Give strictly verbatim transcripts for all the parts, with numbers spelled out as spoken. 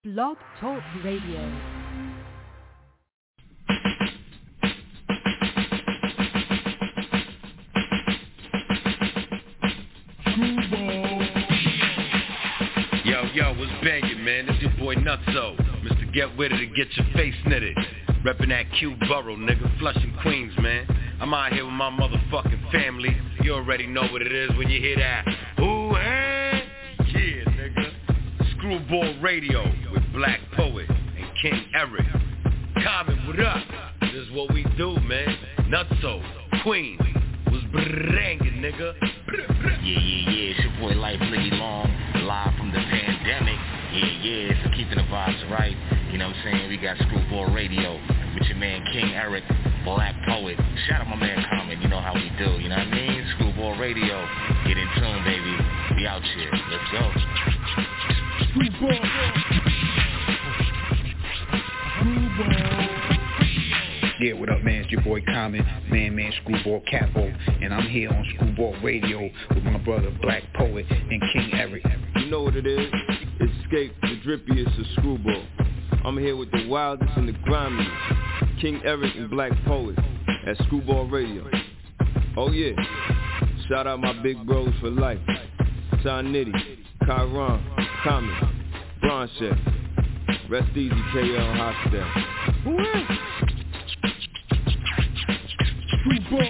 Blog Talk Radio. Yo, yo, what's bangin', man? It's your boy Nutso. Mister Get With It to get your face knitted. Reppin' that Q Borough, nigga, Flushing, Queens, man. I'm out here with my motherfucking family. You already know what it is when you hear that. Ooh, hey, yeah, nigga. Screwball Radio with Black Poet and King Eric. Common, what up? This is what we do, man. Nutso, Queens, was brangin', nigga. Yeah, yeah, yeah, it's your boy Life Liggy Long, live from the pandemic. Yeah, yeah, so keeping the vibes right. You know what I'm saying? We got Screwball Radio with your man King Eric, Black Poet. Shout out my man Common, you know how we do, you know what I mean? Screwball Radio, get in tune, baby. We out here, let's go. Screwball. Screwball. Yeah, what up, man? It's your boy Common, man, man, Screwball Capo, and I'm here on Screwball Radio with my brother Black Poet and King Eric. You know what it is? It's Escape, the drippiest of Screwball. I'm here with the wildest and the grimiest, King Eric and Black Poet at Screwball Radio. Oh yeah, shout out my big bros for life, John Nitty, Kyron, Common, Broncheck, rest easy K L Hostel. Screwball.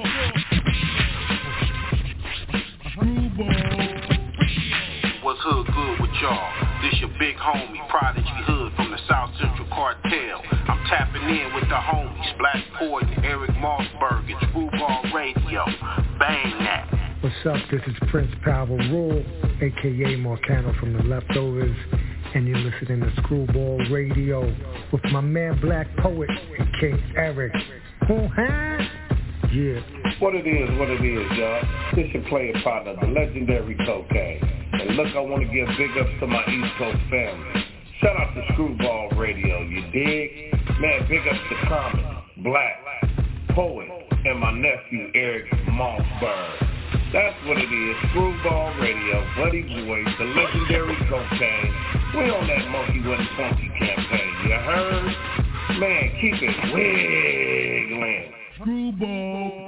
Screwball. What's hood good with y'all? This your big homie, Prodigy Hood from the South Central Cartel. I'm tapping in with the homies, Black Poet and Eric Mossberg at Screwball Radio. Bang that. What's up? This is Prince Power Rule, aka Marcano from the Leftovers, and you're listening to Screwball Radio with my man Black Poet and King Eric. Uh-huh. Yeah. What it is, what it is, y'all. This your player partner, the legendary Cocaine. And look, I want to give big ups to my East Coast family. Shout out to Screwball Radio, you dig? Man, big ups to Common, Black, Poet, and my nephew Eric Mossberg. That's what it is, Screwball Radio, Buddy Boys, the legendary Cocaine. We on that Monkey Wasn't Funky campaign, you heard? Man, keep it wiggling. Screwball.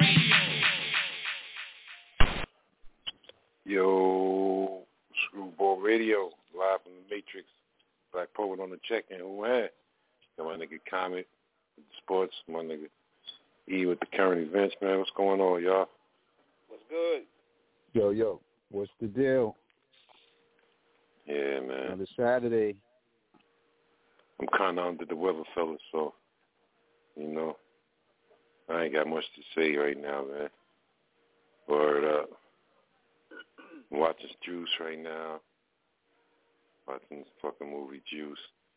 Yo, Screwball Radio, live from the Matrix. Black Poet on the check-in. Who had? Got my nigga Comet with the sports. My nigga E with the current events, man. What's going on, y'all? What's good? Yo, yo, what's the deal? Yeah, man. Another Saturday. I'm kind of under the weather, fellas, so, you know, I ain't got much to say right now, man. Word up. I'm watching Juice right now. Watching this fucking movie Juice.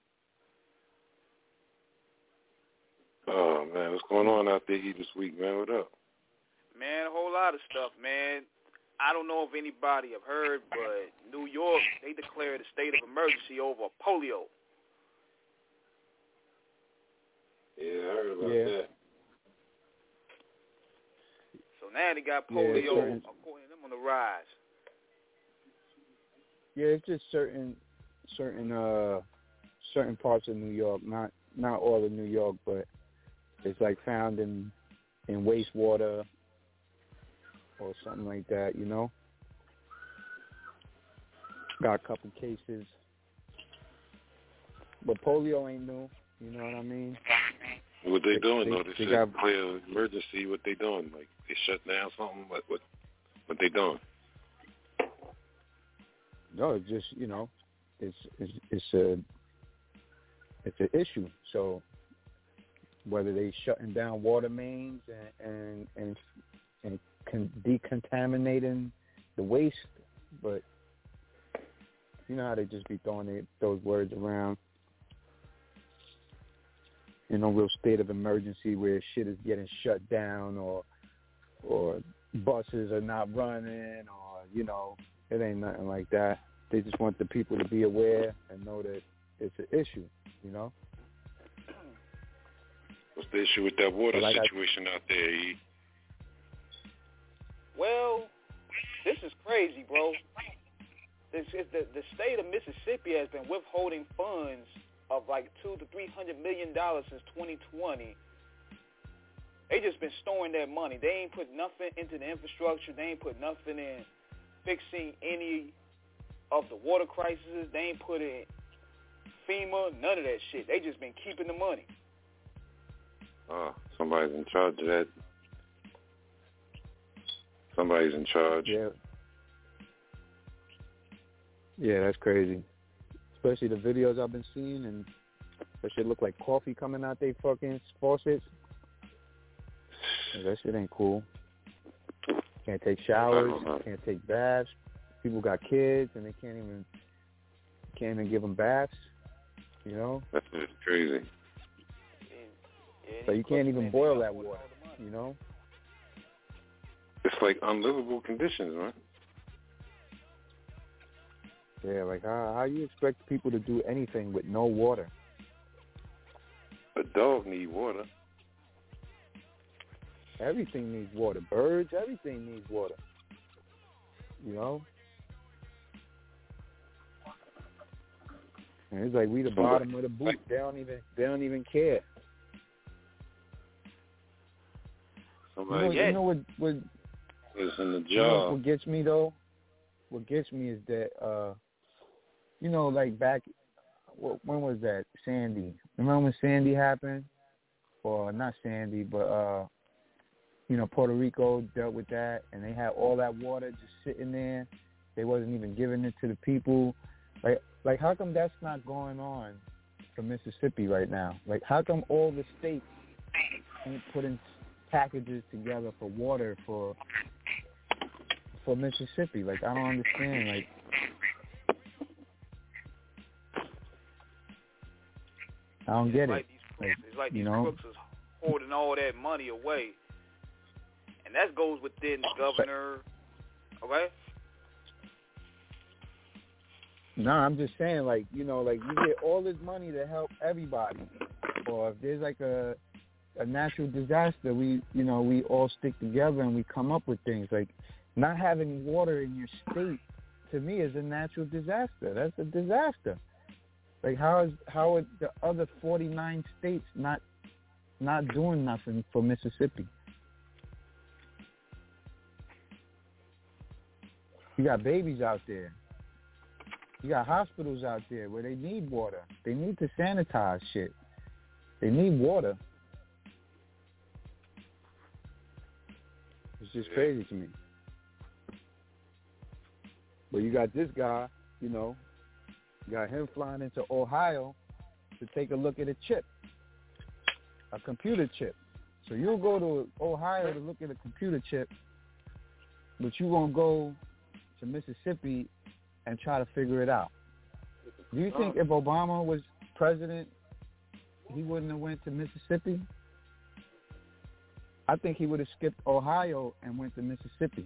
Oh, man, what's going on out there this week, man? What up? Man, a whole lot of stuff, man. I don't know if anybody have heard, but New York, they declared a state of emergency over polio. Yeah, I heard about yeah. that. So now they got polio, yeah, according to them, on the rise. Yeah, it's just certain, certain, uh, certain parts of New York. Not, not all of New York, but it's like found in, in wastewater or something like that. You know, got a couple cases, but polio ain't new. You know what I mean? What they, they doing they, though? They, they said got, declare emergency. What they doing? Like they shut down something? What what what they doing? No, it's just, you know, it's it's it's a it's an issue. So whether they shutting down water mains and and and, and con- decontaminating the waste, but you know how they just be throwing it, those words around. You know, real state of emergency where shit is getting shut down, or or buses are not running, or you know. It ain't nothing like that. They just want the people to be aware and know that it's an issue, you know? What's the issue with that water like situation I, out there, E? Well, this is crazy, bro. This is the, the state of Mississippi has been withholding funds of like two to three hundred million dollars since twenty twenty. They just been storing that money. They ain't put nothing into the infrastructure. They ain't put nothing in fixing any of the water crises. They ain't put in FEMA, none of that shit. They just been keeping the money. Oh, somebody's in charge of that. Somebody's in charge. Yeah. Yeah, that's crazy. Especially the videos I've been seeing, and that shit look like coffee coming out they fucking faucets. Yeah, that shit ain't cool. Can't take showers, can't take baths. People got kids and they can't even can't even give them baths. You know? That's just crazy. So you can't even boil that water. You know? It's like unlivable conditions, man. Yeah, like how how you expect people to do anything with no water? A dog need water. Everything needs water. Birds, everything needs water. You know? And it's like we the bottom of the boot. They don't even they don't even care. Somebody you know, you know what what is in the job. You know what gets me though? What gets me is that uh you know, like back when was that? Sandy. Remember when Sandy happened? Or not Sandy, but uh you know, Puerto Rico dealt with that, and they had all that water just sitting there. They wasn't even giving it to the people. Like, like how come that's not going on for Mississippi right now? Like, how come all the states ain't putting packages together for water for for Mississippi? Like, I don't understand. Like, I don't get it. Like, it's like you these know? crooks is hoarding all that money away. And that goes within the governor, okay? No, I'm just saying, like, you know, like, you get all this money to help everybody. Or if there's, like, a a natural disaster, we, you know, we all stick together and we come up with things. Like, not having water in your state, to me, is a natural disaster. That's a disaster. Like, how is how are the other forty-nine states not not doing nothing for Mississippi? You got babies out there. You got hospitals out there where they need water. They need to sanitize shit. They need water. It's just crazy to me. But you got this guy, you know, you got him flying into Ohio to take a look at a chip, a computer chip. So you'll go to Ohio to look at a computer chip, but you won't go to Mississippi and try to figure it out. Do you think if Obama was president, he wouldn't have went to Mississippi? I think he would have skipped Ohio and went to Mississippi.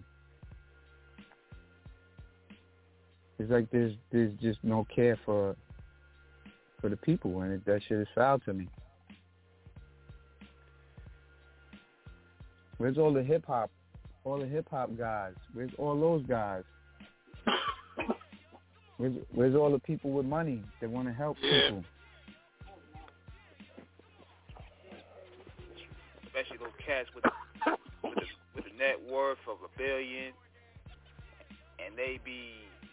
It's like there's there's just no care for for the people, and it, that shit is foul to me. Where's all the hip hop, all the hip hop guys? Where's all those guys? Where's, where's all the people with money that want to help people? Especially those cats with with the, with the net worth of a billion, and they be.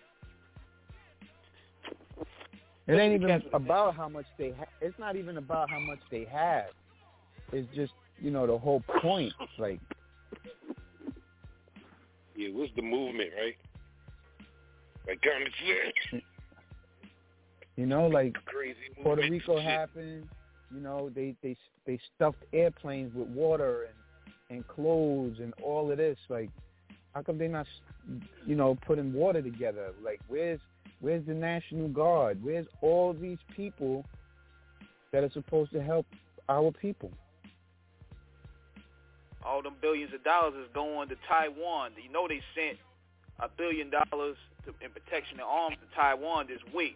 It ain't even about how much they have. It's not even about how much they have. It's just, you know, the whole point. Like, yeah, what's the movement, right? Like, kind of shit. You know, like crazy Puerto Rico happened. You know, they they they stuffed airplanes with water and and clothes and all of this. Like, how come they not, you know, putting water together? Like, where's Where's the National Guard? Where's all these people that are supposed to help our people? All them billions of dollars is going to Taiwan. You know they sent a billion dollars to, in protection and arms to Taiwan this week.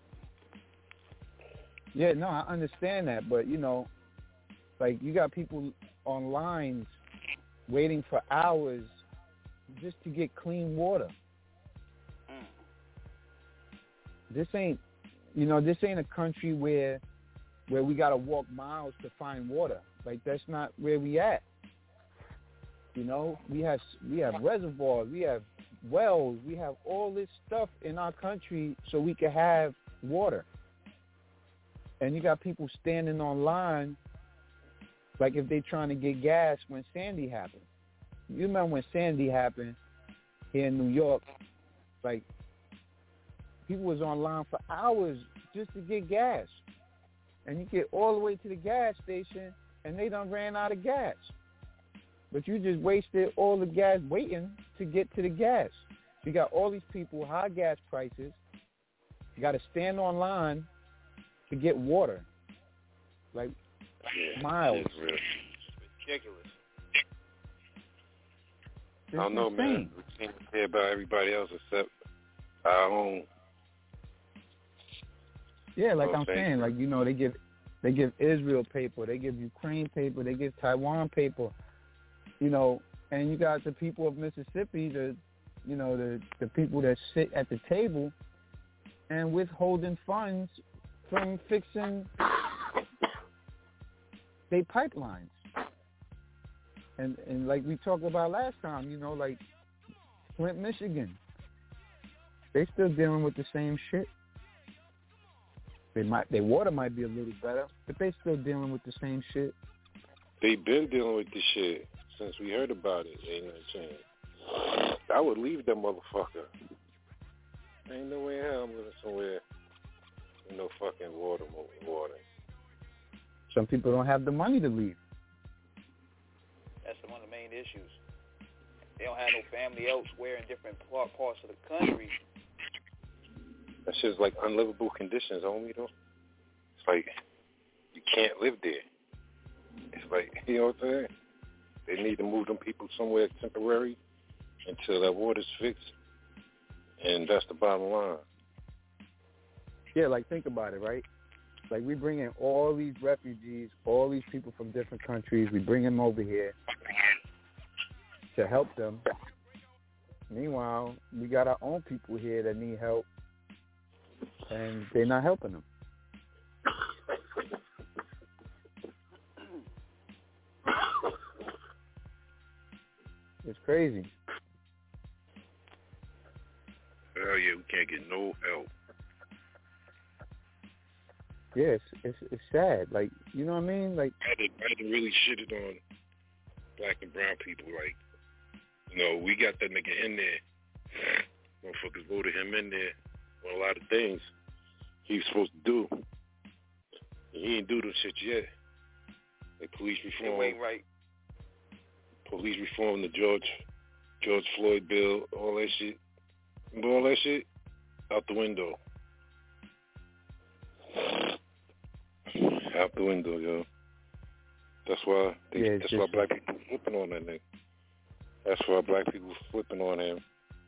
Yeah, no, I understand that, but, you know, like, you got people on lines waiting for hours just to get clean water. This ain't, you know, this ain't a country where where we got to walk miles to find water. Like, that's not where we at. You know, we have we have reservoirs, we have wells, we have all this stuff in our country so we can have water. And you got people standing on line like if they trying to get gas when Sandy happened. You remember when Sandy happened here in New York, like, people was on line for hours just to get gas. And you get all the way to the gas station, and they done ran out of gas. But you just wasted all the gas waiting to get to the gas. You got all these people, high gas prices. You got to stand on line to get water. Like, yeah, miles. It's ridiculous. I don't know, insane. man. We can't care about everybody else except our own. Yeah, like Oh, I'm thank saying, you. like, you know, they give they give Israel paper, they give Ukraine paper, they give Taiwan paper, you know, and you got the people of Mississippi, the you know, the the people that sit at the table and withholding funds from fixing their pipelines. And and like we talked about last time, you know, like Flint, Michigan, they still dealing with the same shit. They might, their water might be a little better, but they still dealing with the same shit. They been dealing with this shit since we heard about it. Ain't no chance. I would leave that motherfucker. Ain't no way in hell I'm living somewhere with no fucking water, water. Some people don't have the money to leave. That's one of the main issues. They don't have no family elsewhere in different part, parts of the country. That shit's like unlivable conditions, homie, though. It's like you can't live there. It's like, you know what I'm saying? They need to move them people somewhere temporary until that water's fixed. And that's the bottom line. Yeah, like, think about it, right? Like, we bring in all these refugees, all these people from different countries. We bring them over here to help them. Meanwhile, we got our own people here that need help, and they're not helping them. It's crazy. Hell yeah, we can't get no help. Yeah, it's, it's it's sad. Like, you know what I mean? Like, I did, I did really shitted on black and brown people. Like, you know, we got that nigga in there. Motherfuckers voted him in there on a lot of things he was supposed to do. And he ain't do them shit yet. Like police reform, Ain't right. police reform, the George George Floyd bill, all that shit. Remember all that shit? Out the window. Out the window, yo. That's why they, Yeah, that's just, why black people flipping on that nigga. That's why black people flipping on him.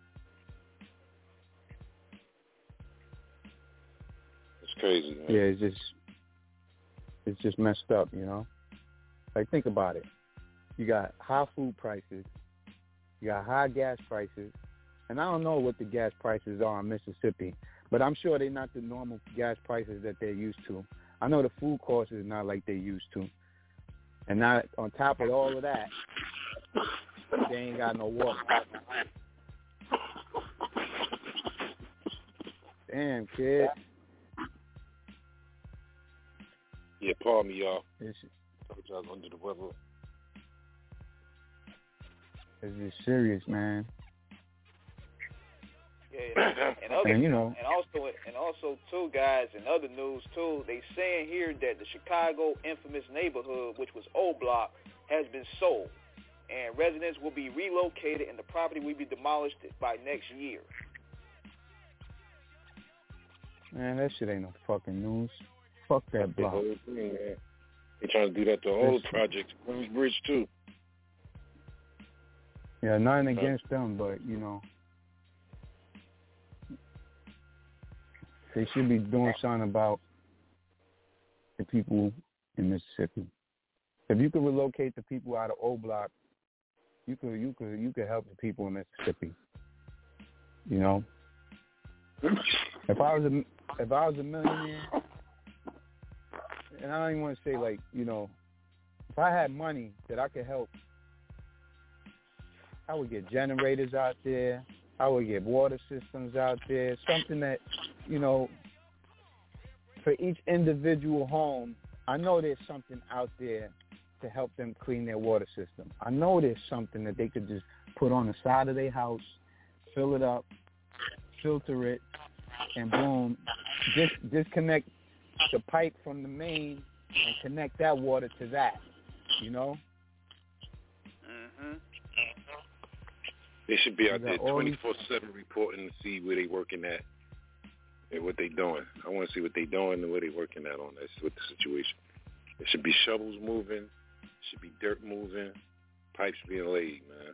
It's crazy, man. yeah, it's just it's just messed up, you know? Like, think about it. You got high food prices, you got high gas prices, and I don't know what the gas prices are in Mississippi, but I'm sure they're not the normal gas prices that they're used to. I know the food cost is not like they used to. And now, on top of all of that, they ain't got no water. Damn, kid. Yeah, pardon me, y'all. It's, Told y'all I was under the weather. it's just serious, man. Yeah, and, other, And, you know- and also, and also too, guys, in other news too, they saying here that the Chicago infamous neighborhood, which was O Block, has been sold, and residents will be relocated, and the property will be demolished by next year. Man, that shit ain't no fucking news. Fuck that The block. whole thing, man. They trying to do that to all the That's- projects. Queensbridge, too. Yeah, nothing against them, but, you know, they should be doing something about the people in Mississippi. If you could relocate the people out of O Block, you could you could you could help the people in Mississippi. You know, if I was a if I was a millionaire, and I don't even want to say like, you know, if I had money that I could help, I would get generators out there. I would get water systems out there. Something that, you know, for each individual home, I know there's something out there to help them clean their water system. I know there's something that they could just put on the side of their house, fill it up, filter it, and boom, just disconnect the pipe from the main and connect that water to that, you know? Mm-hmm. They should be out there twenty-four seven reporting to see where they working at and what they doing. I want to see what they doing and where they working at on this with the situation. There should be shovels moving, should be dirt moving, pipes being laid, man.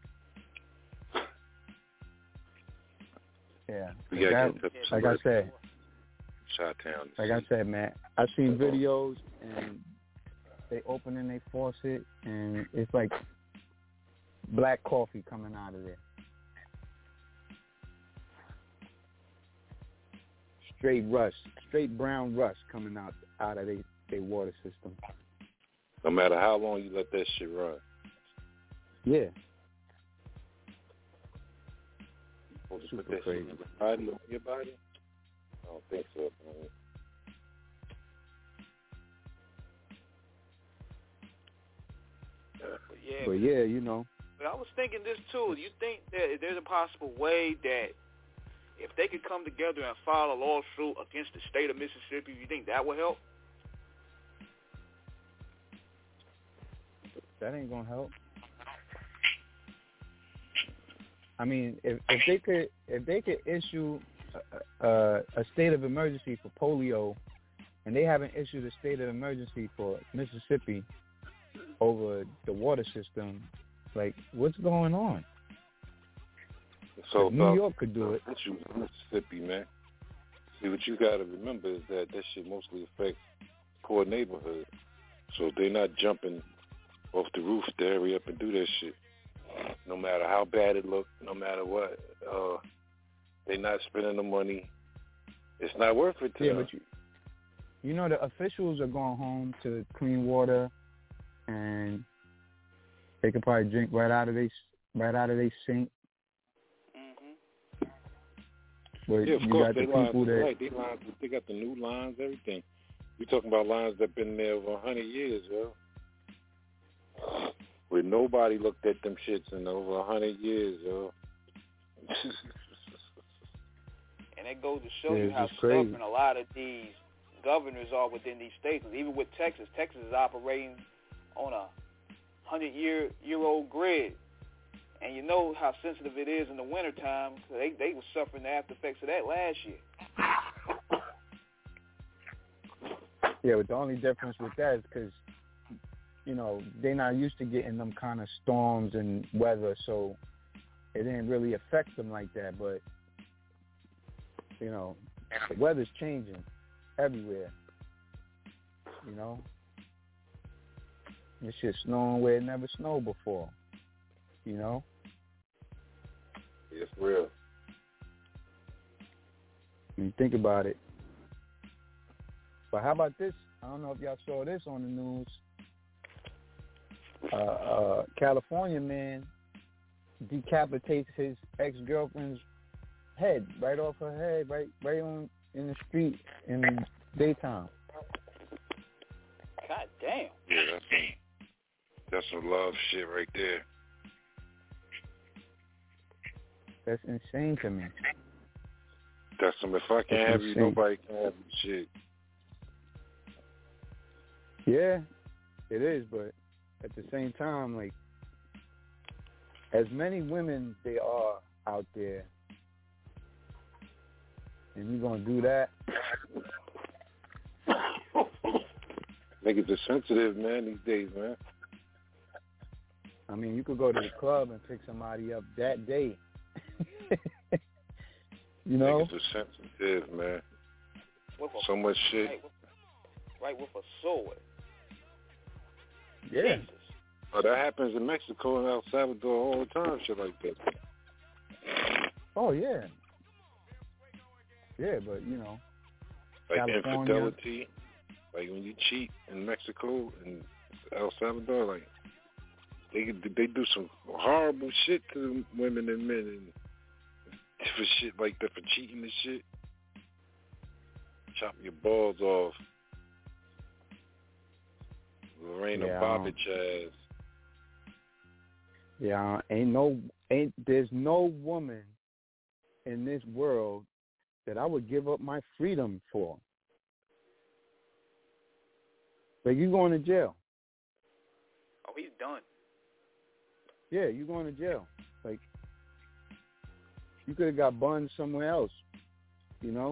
Yeah, we gotta that, get like I said, Chi-Town. Like I said, man, I've seen videos and they opening their faucet and it's like black coffee coming out of there. Straight rust, straight brown rust coming out out of their they water system. No matter how long you let that shit run. Yeah. Supposed to put that shit in your body, on your body? I don't think so, man. But yeah, but yeah, you know. But I was thinking this too. You think that there's a possible way that if they could come together and file a lawsuit against the state of Mississippi, you think that would help? That ain't gonna help. I mean, if if they could if they could issue a, a, a state of emergency for polio, and they haven't issued a state of emergency for Mississippi over the water system, like what's going on? So New York could do it. Issues in Mississippi, man. See, what you got to remember is that that shit mostly affects poor neighborhoods. So they're not jumping off the roof to hurry up and do that shit. No matter how bad it looks, no matter what, uh, they're not spending the money. It's not worth it to yeah, them. But you, you know, the officials are going home to clean water, and they could probably drink right out of they right out of their sink. Mm-hmm. But yeah, of you course, got they the lines, people that right, they lines, they got the new lines, everything. We're talking about lines that been there over a hundred years, yo. Where nobody looked at them shits in over a hundred years, yo. And it goes to show yeah, you how stubborn a lot of these governors are within these states. Even with Texas, Texas is operating on a hundred-year year old grid. And you know how sensitive it is in the wintertime. They they were suffering the after effects of that last year. Yeah, but the only difference with that is because, you know, they're not used to getting them kind of storms and weather, so it didn't really affect them like that. But, you know, the weather's changing everywhere, you know. It's just snowing where it never snowed before, you know. It's real. When you think about it. But how about this? I don't know if y'all saw this on the news. Uh, uh, California man decapitates his ex-girlfriend's head right off her head, right, right on in the street in the daytime. God damn. Yeah, that's some, that's some love shit right there. That's insane to me. That's some. If I can't That's have insane. you, nobody can have you. Shit. Yeah, it is, but at the same time, like, as many women they are out there, and you're going to do that? Niggas are sensitive, man, these days, man. I mean, you could go to the club and pick somebody up that day. You know? Niggas are sensitive, man. With a, so much shit. Right with, right with a sword. Yeah. Jesus. Oh, that happens in Mexico and El Salvador all the time, shit like that. Oh, yeah. Yeah, but, you know, like California. infidelity, like when you cheat in Mexico and El Salvador, like they they do some horrible shit to women and men and for shit like that, for cheating and shit. Chop your balls off. Lorena Yeah, Bobbitt ass. Yeah, ain't no, ain't there's no woman in this world that I would give up my freedom for. Like, you going to jail. Oh, he's done. Yeah, you going to jail. Like, you could have got buns somewhere else, you know?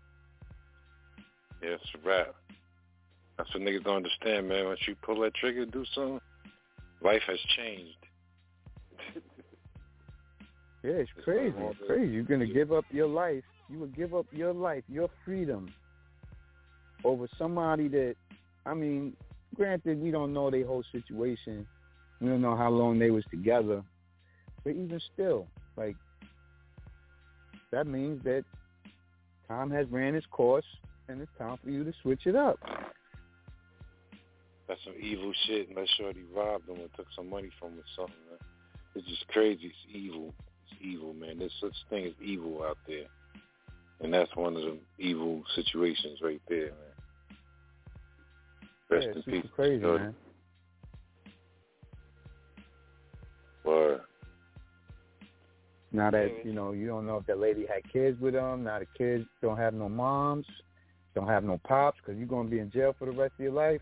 Yeah, it's a wrap. That's what niggas don't understand, man. Once you pull that trigger and do something, life has changed. Yeah, it's crazy. It's crazy. You're going to give up your life. You would give up your life, your freedom, over somebody that, I mean, granted, we don't know their whole situation. We don't know how long they was together. But even still, like, that means that time has ran its course, and it's time for you to switch it up. That's some evil shit, and that shorty robbed him and took some money from him or something, man. It's just crazy. It's evil. It's evil, man. There's such thing as evil out there. And that's one of the evil situations right there, man. Rest yeah, in it's peace. super crazy, shorty. man. Word. Now that, you know, you don't know if that lady had kids with them. Now the kids don't have no moms, don't have no pops, because you're going to be in jail for the rest of your life.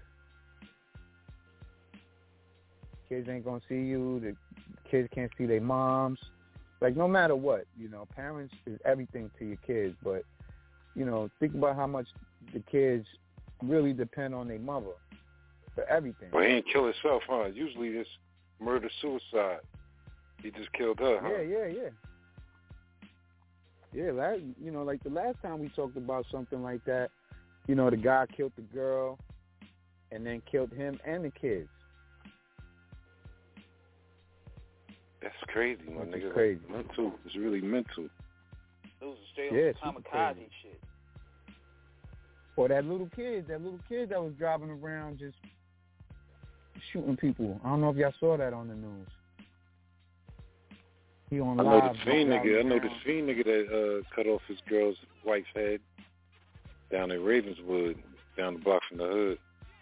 Kids ain't going to see you. The kids can't see their moms. Like, no matter what, you know, parents is everything to your kids. But, you know, think about how much the kids really depend on their mother for everything. Well, he didn't kill himself, huh? Usually it's murder-suicide. He just killed her, huh? Yeah, yeah, yeah. Yeah, last, you know, like the last time we talked about something like that, you know, the guy killed the girl and then killed him and the kids. That's crazy, my That's nigga. crazy. Like, mental. It's really mental. Those are straight Yeah, up super kamikaze crazy. shit. Or that little kid, that little kid that was driving around just shooting people. I don't know if y'all saw that on the news. He on I live. know the fiend nigga. I know the around. fiend nigga that uh, cut off his girl's wife's head down in Ravenswood, down the block from the hood.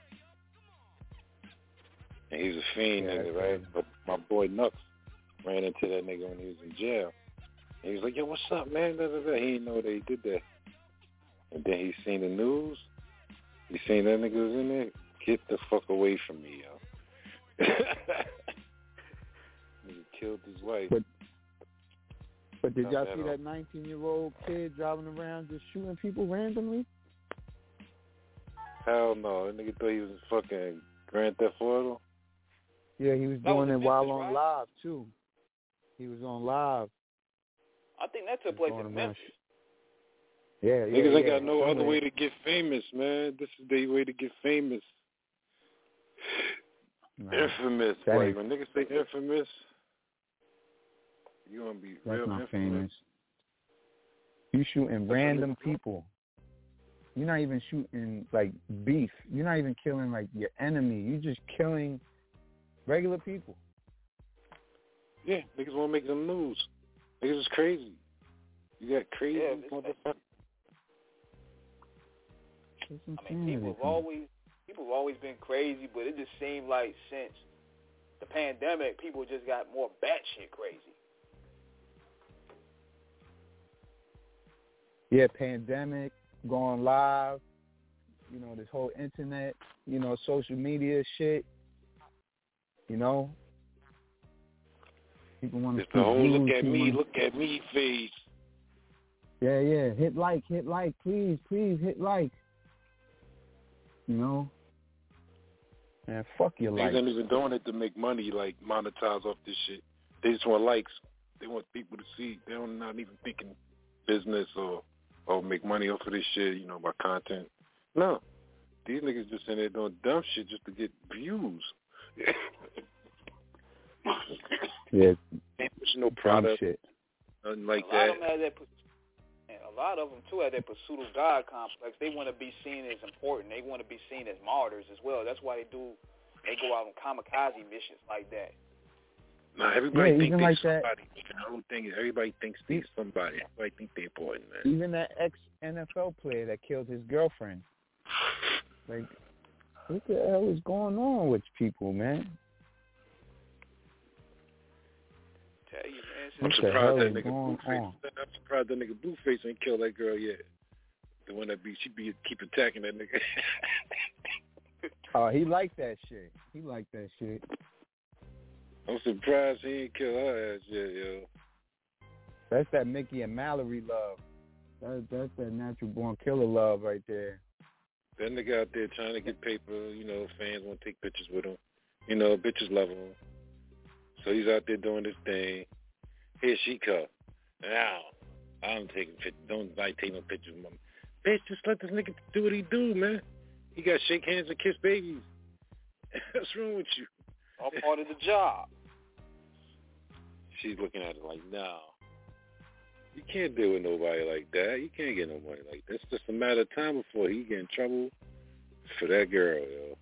And he's a fiend Yeah, nigga, that's right? crazy. But my boy Nux ran into that nigga when he was in jail. And he was like, yo, what's up, man? Da, da, da. He didn't know they did that. And then he seen the news. He seen that nigga was in there. Get the fuck away from me, yo. Nigga killed his wife. But, but did Not y'all that see old. that nineteen-year-old kid driving around just shooting people randomly? Hell no. That nigga thought he was in fucking Grand Theft Auto. Yeah, he was That was doing in it while Memphis, on right? live, too. He was on live. I think that took Going place in around Memphis. Yeah, yeah, Niggas yeah. ain't got no other Somewhere. way to get famous, man. This is their way to get famous. Nah, Infamous. that Like, ain't- when niggas say infamous, you gonna be That's real not infamous. famous. You shooting That's what random niggas do. people. You're not even shooting, like, beef. You're not even killing, like, your enemy. You're just killing regular people. Yeah, niggas wanna make them news. Niggas is crazy. You got crazy Yeah, it's- motherfuckers. That's I mean, insanity, people have man. always people have always been crazy, but it just seemed like since the pandemic, people just got more batshit crazy. Yeah, pandemic, going live, you know, this whole internet, you know, social media shit, you know. People want to It's the whole views, look at people me, wanna- look at me phase. Yeah, yeah, hit like, hit like, please, please, hit like. You know? Man, fuck your Niggas like. ain't even doing it to make money, like monetize off this shit. They just want likes. They want people to see. They don't not even thinking business or or make money off of this shit, you know, by content. No. These niggas just in there doing dumb shit just to get views. Yeah, Ain't pushing no dumb product, shit. nothing like a lot that. of them have that. pos- man, A a lot of them, too, have that pursuit of God complex. They want to be seen as important. They want to be seen as martyrs as well. That's why they do, they go out on kamikaze missions like that. Nah, everybody yeah, thinks even they like somebody. that. The whole thing is everybody thinks they're somebody. Everybody think they're important, man. Even that ex-N F L player that killed his girlfriend. Like, what the hell is going on with people, man? Tell you, man. I'm What surprised that the nigga hell is Blueface. going on? I'm surprised that nigga Blueface ain't killed that girl yet. The one that be she be keep attacking that nigga. Oh, he liked that shit. He liked that shit. I'm surprised he ain't killed her ass yet, yo. That's that Mickey and Mallory love. That, that's that natural born killer love right there. That nigga out there trying to get paper, you know, fans want to take pictures with him. You know, bitches love him. So he's out there doing his thing. Here she come. Now, I'm taking pictures. Don't like take no pictures with him. Bitch, just let this nigga do what he do, man. He got to shake hands and kiss babies. What's wrong with you? All part of the job. She's looking at it like, no. You can't deal with nobody like that. You can't get nobody like that. It's just a matter of time before he get in trouble for that girl, yo.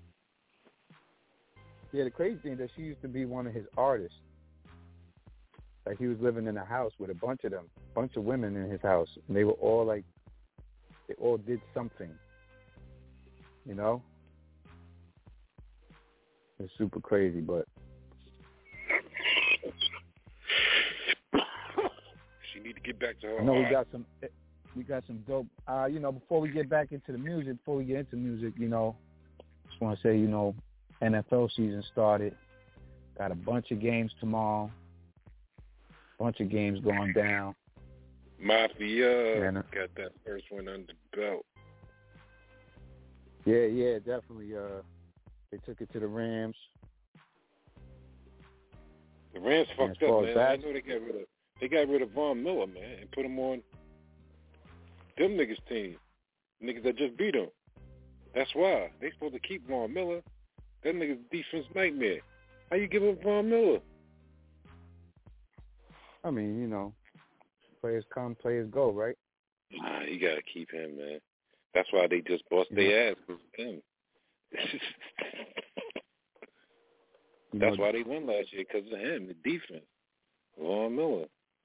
Yeah, the crazy thing is that she used to be one of his artists. Like, he was living in a house with a bunch of them, bunch of women in his house. And they were all like, they all did something. You know? It's super crazy, but she need to get back to her. I know we got some, we got some dope. Uh, you know, before we get back into the music, before we get into music, you know, just want to say, you know, N F L season started. Got a bunch of games tomorrow. Bunch of games going down. Mafia and, uh, got that first one under the belt. Yeah, yeah, definitely. Uh, they took it to the Rams. The Rams fucked up, man. Back, I know they got rid of they got rid of Von Miller, man, and put him on them niggas team. Niggas that just beat him. That's why they supposed to keep Von Miller. That nigga's defense nightmare. How you give up Von Miller? I mean, you know, players come, players go, right? Nah, you gotta keep him, man. That's why they just bust yeah. their ass with him. That's know, why they won last year, because of him, the defense. Von Miller.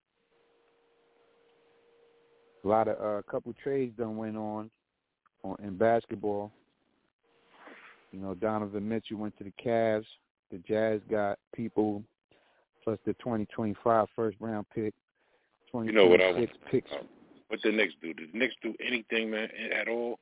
A lot of a uh, couple trades done went on, on in basketball. You know, Donovan Mitchell went to the Cavs. The Jazz got people plus the twenty twenty-five first round pick. You know what I want? Picks. Uh, what the Knicks do? Did the Knicks do anything, man, at all?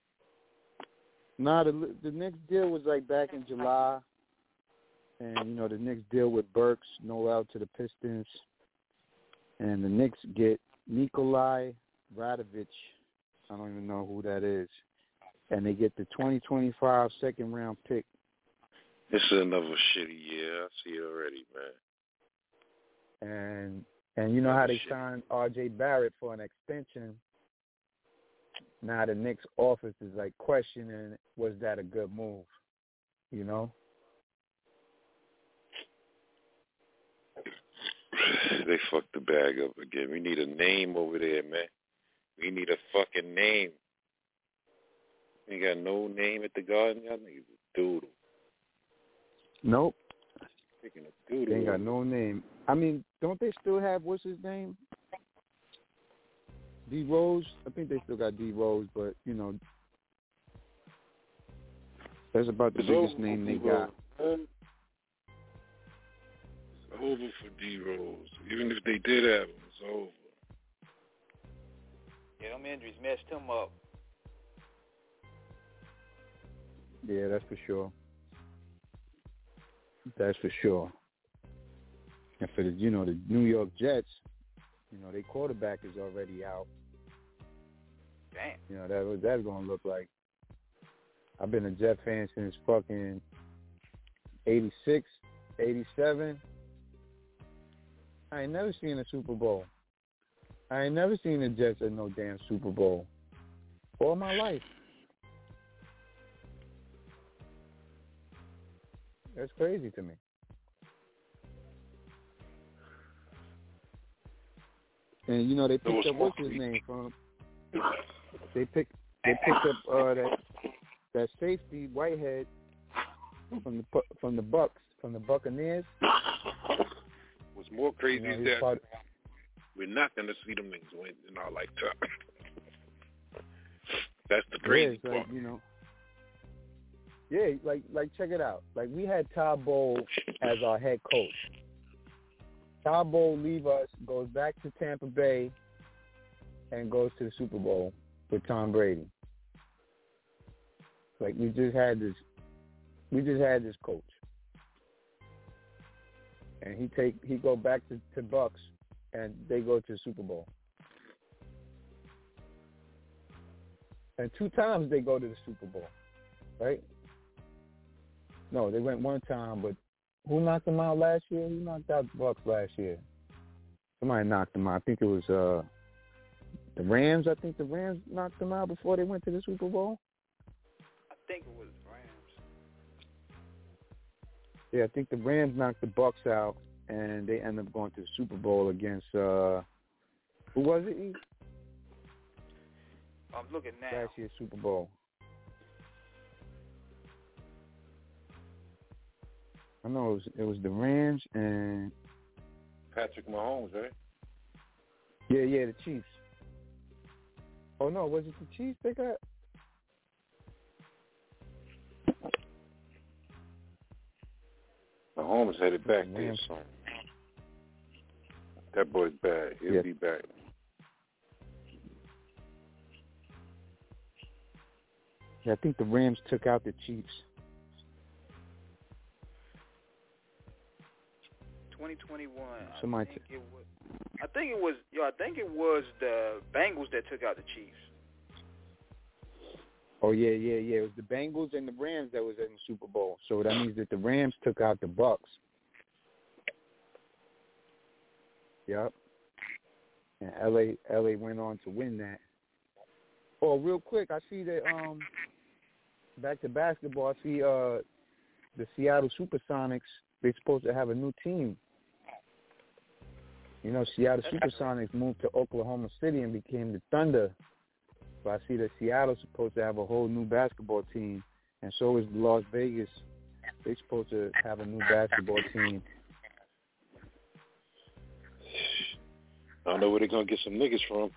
Nah, the the Knicks deal was like back in July, and you know the Knicks deal with Burks, Noel to the Pistons, and the Knicks get Nikolai Radovich. I don't even know who that is, and they get the twenty twenty-five second round pick. This is another shitty year. I see it already, man. And and you know how they signed R J Barrett for an extension. Now the Knicks office is like questioning, was that a good move? You know? They fucked the bag up again. We need a name over there, man. We need a fucking name. Ain't got no name at the Garden. Y'all niggas a doodle. Nope. Speaking of doodle. They ain't got no name. I mean, don't they still have, what's his name? D Rose. I think they still got D Rose, but you know, that's about the it's biggest name they got. It's over for D Rose. Even if they did have him, it's over. Yeah, them injuries messed him up. Yeah, that's for sure. That's for sure. And for the, you know, the New York Jets, you know, their quarterback is already out. Damn. You know, that what that's gonna look like. I've been a Jet fan since fucking eighty-six, eighty-seven. I ain't never seen a Super Bowl. I ain't never seen the Jets at no damn Super Bowl. All my life. That's crazy to me. And you know they picked up what's his name from. They picked they picked up uh, that that safety Whitehead from the from the Bucks from the Buccaneers. What's more crazy you know, is that part... we're not going to see them niggas win in our lifetime. That's the crazy yeah, part. Like, you know. Yeah, like like check it out. Like we had Todd Bowles as our head coach. Todd Bowles leave us, goes back to Tampa Bay, and goes to the Super Bowl with Tom Brady. Like we just had this, we just had this coach, and he take he go back to, to Bucks, and they go to the Super Bowl. And two times they go to the Super Bowl, right? No, they went one time, but who knocked them out last year? Who knocked out the Bucks last year? Somebody knocked them out. I think it was uh, the Rams. I think the Rams knocked them out before they went to the Super Bowl. I think it was Rams. Yeah, I think the Rams knocked the Bucks out, and they ended up going to the Super Bowl against uh, who was it? I'm looking now. Last year's Super Bowl. I know it was it was the Rams and Patrick Mahomes, right? Yeah, yeah, the Chiefs. Oh no, was it the Chiefs they got? Mahomes headed back there, son. That boy's bad. He'll yeah. be back. Yeah, I think the Rams took out the Chiefs. twenty twenty-one. Somebody I think it was. I think it was. Yo, I think it was the Bengals that took out the Chiefs. Oh yeah, yeah, yeah. It was the Bengals and the Rams that was in the Super Bowl. So that means that the Rams took out the Bucks. Yep. And L A L A went on to win that. Oh, real quick, I see that um back to basketball, I see uh the Seattle Supersonics, they're supposed to have a new team. You know, Seattle Supersonics moved to Oklahoma City and became the Thunder. So I see that Seattle's supposed to have a whole new basketball team, and so is Las Vegas. They're supposed to have a new basketball team. I don't know where they're going to get some niggas from.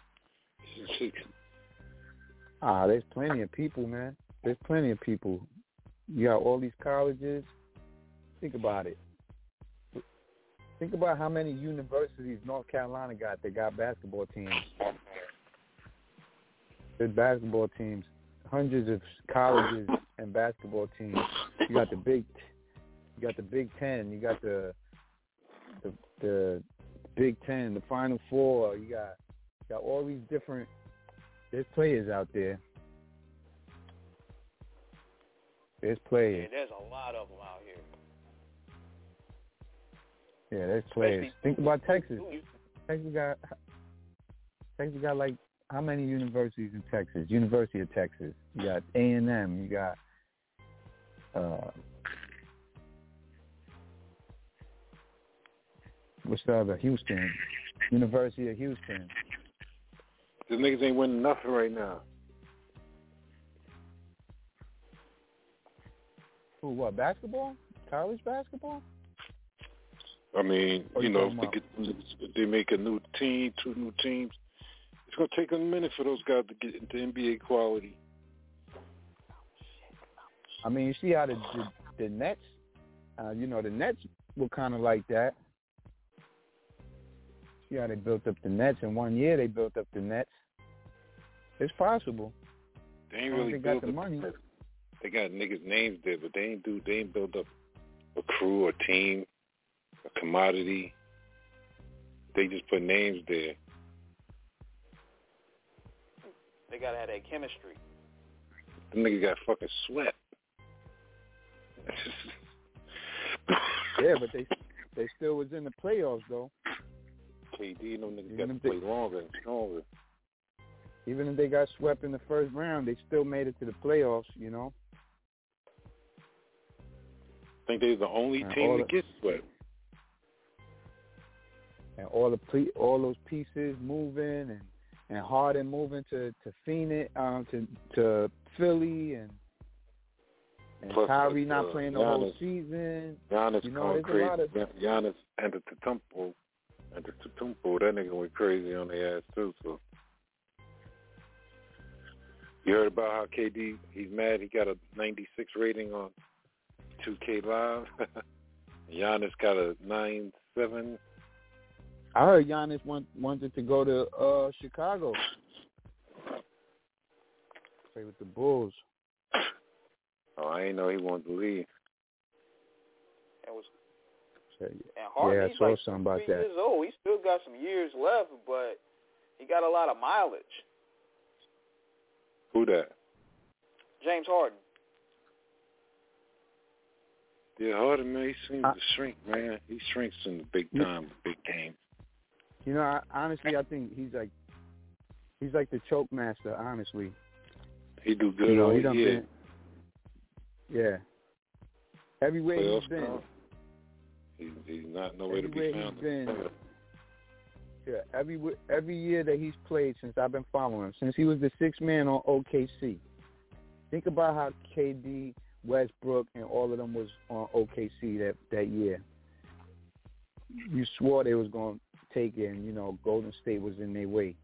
Ah, there's plenty of people, man. There's plenty of people. You got all these colleges. Think about it. Think about how many universities North Carolina got that got basketball teams. There's basketball teams, hundreds of colleges and basketball teams. You got the big, you got the Big Ten. You got the the, the Big Ten, the Final Four. You got you got all these different. There's players out there. There's players. Yeah, there's a lot of them out here. Yeah, there's players. Think about Texas. Texas got Texas got like how many universities in Texas? University of Texas. You got A and M. You got uh, what's the other? Houston. University of Houston. These niggas ain't winning nothing right now. Who, what, basketball? College basketball? I mean, or you you know, if they, get, if they make a new team, two new teams, it's going to take a minute for those guys to get into N B A quality. I mean, you see how the the, the Nets, uh, you know, the Nets were kind of like that. See how they built up the Nets in one year. They built up the Nets. It's possible. They ain't really they built got the money. Up, they got niggas' names there, but they ain't do. They ain't built up a crew or team, a commodity. They just put names there. They gotta have that chemistry. The nigga got fucking sweat. Yeah, but they they still was in the playoffs though. K D, no niggas Even got to if they- play longer and stronger. Even if they got swept in the first round, they still made it to the playoffs, you know. I think they're the only And team all to the- get swept. and all the ple- all those pieces moving, and, and Harden moving to to Phoenix, um, to to Philly, and and Plus, Kyrie uh, not playing the Giannis, whole season. Giannis you know, going there's crazy. a lot of Giannis and the Tatumpo, and the Tatumpo, that nigga went crazy on their ass too. So you heard about how K D, he's mad he got a ninety-six rating on two K Live. Giannis got a nine seven. I heard Giannis want, wanted to go to uh, Chicago, play with the Bulls. Oh, I ain't know he wanted to leave. It was, So, and Harden, yeah, I he's saw like something about three that. years old. He still got some years left, but he got a lot of mileage. Who that? James Harden. Yeah, Harden, man, he seems I, to shrink, man. He shrinks in the big time, the big game. You know, I, honestly, I think he's like he's like the choke master. Honestly, he do good you know, all he done year. been, yeah. Everywhere Playoff he's been, time. He, he's not nowhere to be everywhere found. he's been. Yeah, every every year that he's played since I've been following him, since he was the sixth man on O K C. Think about how K D, Westbrook, and all of them was on O K C that, that year. You swore they was going to take it, and, you know, Golden State was in their way.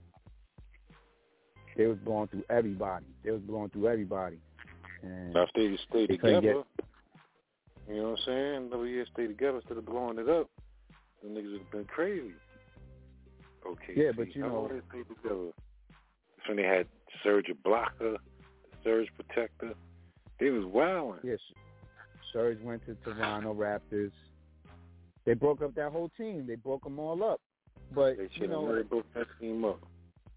They was blowing through everybody. They was blowing through everybody. And now, if they just stay they together, get, you know what I'm saying? Another year stay together instead of blowing it up, the niggas would have been crazy. Okay. Yeah, but you how know, they stay together? That's when they had Serge Ibaka, Serge Protector. They was wilding. Yes, Serge went to Toronto Raptors. They broke up that whole team. They broke them all up. But They you should have know, really broke that team up.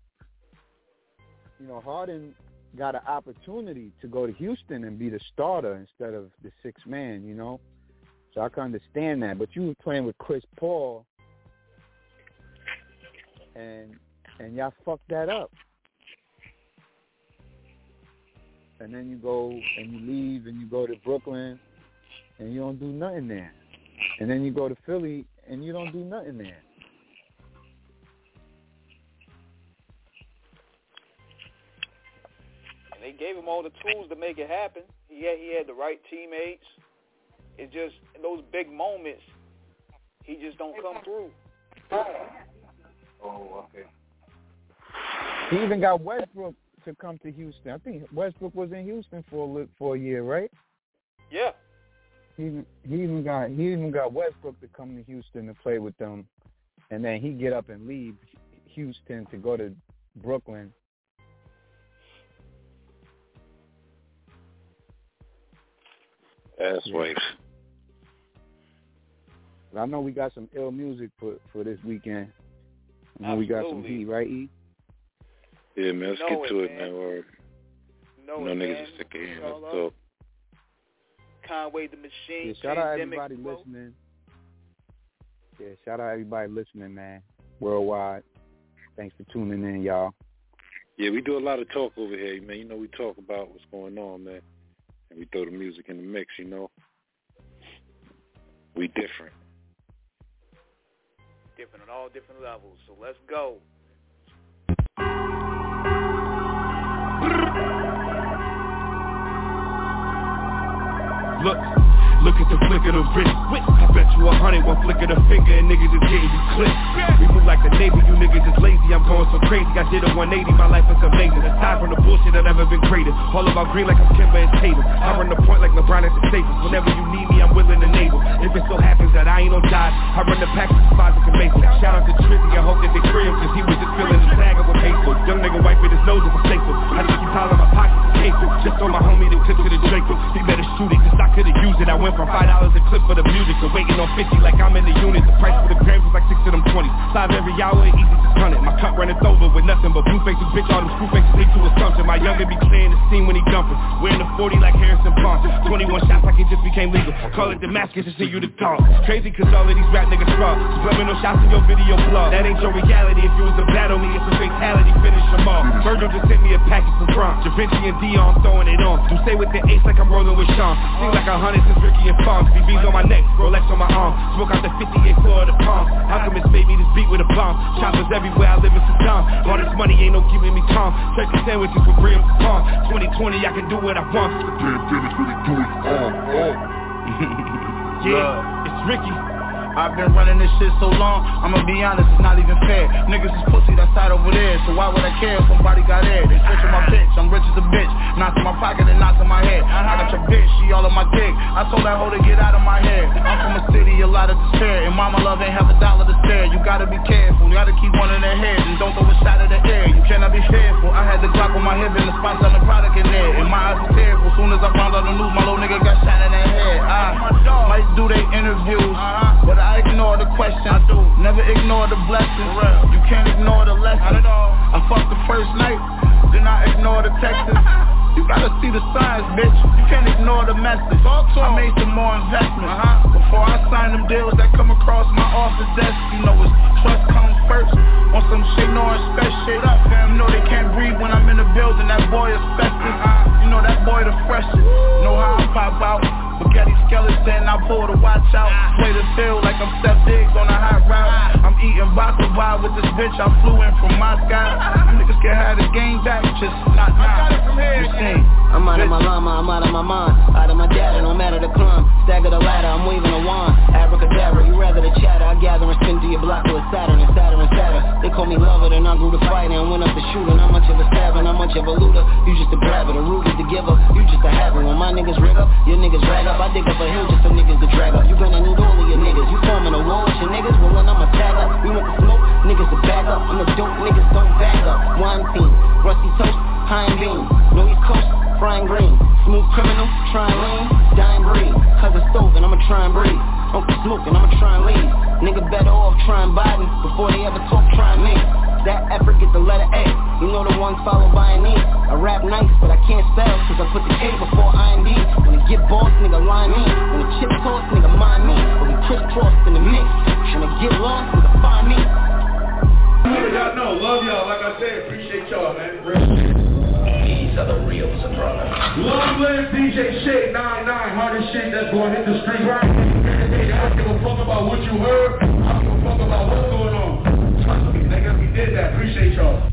you know, Harden got an opportunity to go to Houston and be the starter instead of the sixth man. You know, so I can understand that. But you were playing with Chris Paul, and and y'all fucked that up. And then you go and you leave and you go to Brooklyn and you don't do nothing there. And then you go to Philly and you don't do nothing there. And they gave him all the tools to make it happen. He had, he had the right teammates. It's just in those big moments, he just don't come through. Oh, okay. He even got Westbrook to come to Houston. I think Westbrook was in Houston for a, for a year, right? Yeah. He he even got he even got Westbrook to come to Houston to play with them, and then he get up and leave Houston to go to Brooklyn. Ass wipes. I know we got some ill music for for this weekend. I know we got some heat, right, E? Yeah, man, let's know get to it, it, man. man. Word. No, no it, niggas man. are sick of hearing Shout us out. talk. Conway the Machine. Yeah, shout out Pandemic everybody Flow. listening. Yeah, shout out everybody listening, man. Worldwide. Thanks for tuning in, y'all. Yeah, we do a lot of talk over here, man. You know, we talk about what's going on, man. And we throw the music in the mix, you know. We different. Different on all different levels. So let's go. Look, look at the flick of the wrist. I bet you a hundred, one flick of the finger and niggas is getting you clipped. We move like the neighbor, you niggas is lazy. I'm going so crazy, I did a one eighty, my life is amazing. Aside from the bullshit, I've never been greater. All about green like I'm Kimber and Tatum. I run the point like LeBron at the Staples. Whenever you need me, I'm willing to enable. If it so happens that I ain't on dodge, I run the pack with Spozik and Mason. Shout out to Trizzy, I hope that they free him, cause he was just feeling the tag with Mason. Young nigga wiping his nose if I say so. I just keep piling my pockets and cases. Just on my homie to clip to the Draco. He better shoot it, cause I could've used it. I went from five dollars a clip for the music to waiting on fifty like I'm in the unit. The price for the grams was like six of them twenties. Five every hour, easy to run it. My cup runneth over with nothing but blue faces, bitch. All them screw faces lead to assumption. My youngin' be clearing the scene when he dumping. Wearing the forty like Harrison Barnes. twenty-one shots like it just became legal. Call it Damascus and see you the dog. Crazy cause all of these rap niggas fraud. Subliminal shots in your video blog. That ain't your reality. If you was to battle me, it's a fatality. Finish them all. Virgil just sent me a package from Bronx. Da Vinci and Dion throwing it on. Do stay with the ace like I'm rolling with Sean. Seem like a hundred since Ricky and Farm. C B's on my neck, Rolex on my arm. Smoke out the fifty-eight floor of the palm. How come it's made me this beat with a bomb? Choppers everywhere, I live in Saddam. All this money ain't no keeping me calm. Turkey sandwiches with real palm. twenty twenty, I can do what I want. The pandemic's really doing all, all. Yeah, it's Ricky. I've been running this shit so long, I'ma be honest, it's not even fair. Niggas is pussy, that side over there, so why would I care if somebody got air? They switching my bitch, I'm rich as a bitch. Knots in my pocket and knots in my head. I got your bitch, she all on my dick. I told that hoe to get out of my head. I'm from a city, a lot of despair, and mama love ain't have a dollar to spare. You gotta be careful, you gotta keep one in their head, and don't throw a shot at the air. You cannot be fearful. I had the Glock on my hip and the spot selling product in there, and my eyes were terrible. Soon as I found out the news, my little nigga got shot in the head. I might do they interviews, but I ignore the question. I do. Never ignore the blessings. You can't ignore the lesson. I fucked the first night, then I ignore the texts. You gotta see the signs, bitch. You can't ignore the message. I made some more investments uh-huh. before I signed them deals that come across my office desk. You know it's trust comes first. On some shit, no respect shit. Up, fam. You know they can't breathe when I'm in the building. That boy is festive. Uh-huh. You know that boy the freshest. Know how I pop out. Spaghetti skeleton, I pull the watch out. Play the field like I'm Steph Diggs on a hot route. I'm eating baklava with this bitch, I flew in from Moscow. You niggas can have the game back, just not now. You see, I'm out of my llama, I'm out of my mind. Out of my data, no matter the climb. Stagger the ladder, I'm waving a wand. Abracadabra, you rather the chatter. I gather and spin to your block with Saturn and Saturn and Saturn. They call me lover, then I grew to fight and went up to shooting. Not much of a savage, not much of a looter. You just a blabber, the root is the giver. You just a habit. When my niggas rig up, your niggas rag up. I dig up a hill just for niggas to drag up. You gonna need all of your niggas. You forming a wall with your niggas. Well, then I'm a tag up. We want the smoke, niggas to bag up. I'm the dope, niggas don't bag up. Wine team, rusty toast, high and beam. No East Coast, frying green. Smooth criminal, try and lean. Dying breed, cousin stove and I'ma try and breathe. Uncle smoking, I'ma try and leave. Nigga better off trying Biden before they ever talk trying me. That effort get the letter A. You know the ones followed by an E. I rap nice, but I can't spell, cause I put the K before I N D. When it get boss, nigga line me. When the chip toss, nigga mind me. When we crisscross in the mix. When it get lost, nigga find me. Y'all know, love y'all, like I said, appreciate y'all, man. These are the real Sopranos. Long live D J Shake nine nine, hardest shit that's gonna hit the street right. I don't give a fuck about what you heard. I don't give a fuck about what's going on. Trust me, nigga, we did that. Appreciate y'all.